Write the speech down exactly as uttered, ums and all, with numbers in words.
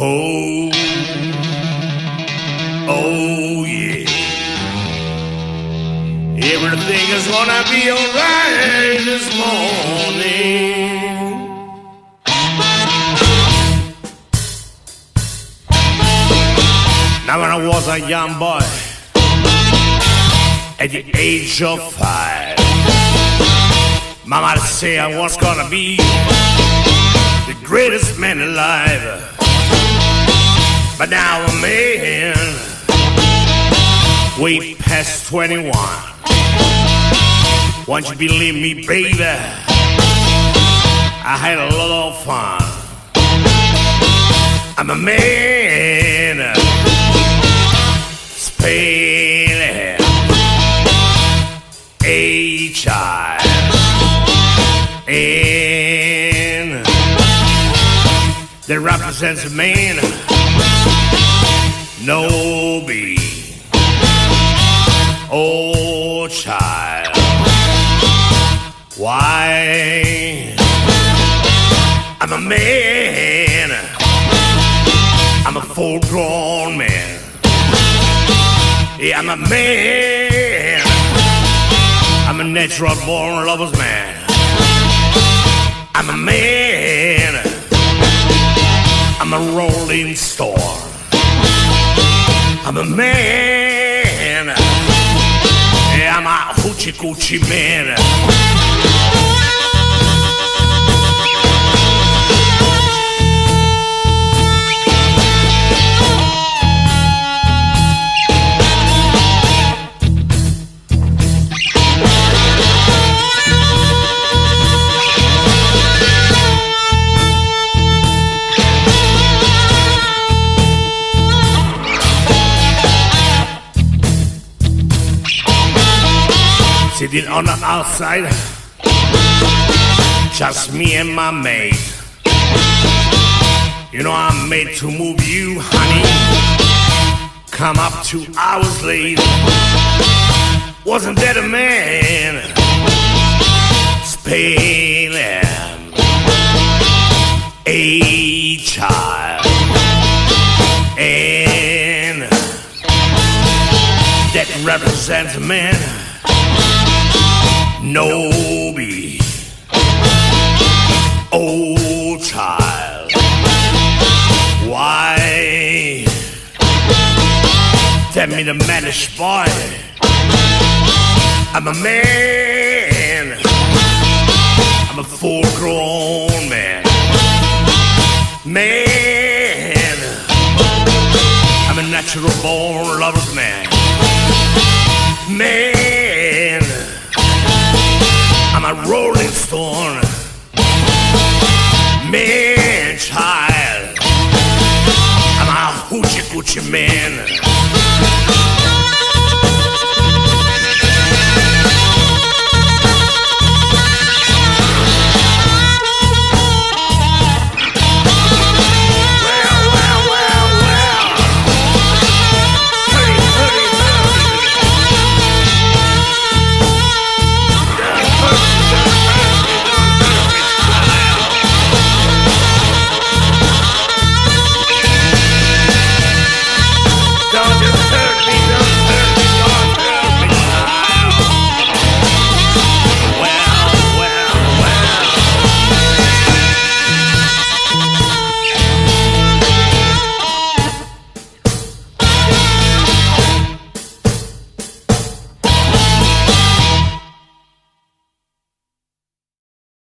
Oh, oh yeah. Everything is gonna be alright this morning. Now when I was a young boy, at the age of five, Mama said I was gonna be the greatest man alive. But now I'm a man, way past twenty-one. Won't you believe me, baby? I had a lot of fun. I'm a man, spelling a child, and that represents a man, no be, oh child. Why? I'm a man, I'm a full-grown man. Yeah, I'm a man, I'm a natural born lover's man. I'm a man, I'm a rolling stone. I'm a man, yeah, I'm a hoochie coochie man. Sitting on the outside, just me and my mate. You know I'm made to move you, honey. Come up two hours late. Wasn't that a man? Spelling a child, and that represents a man. No be, oh child. Why? Tell me the mannish boy. I'm a man, I'm a full-grown man. Man, I'm a natural born lover's man. Man, I'm a rolling stone. Man, child, I'm a hoochie coochie man.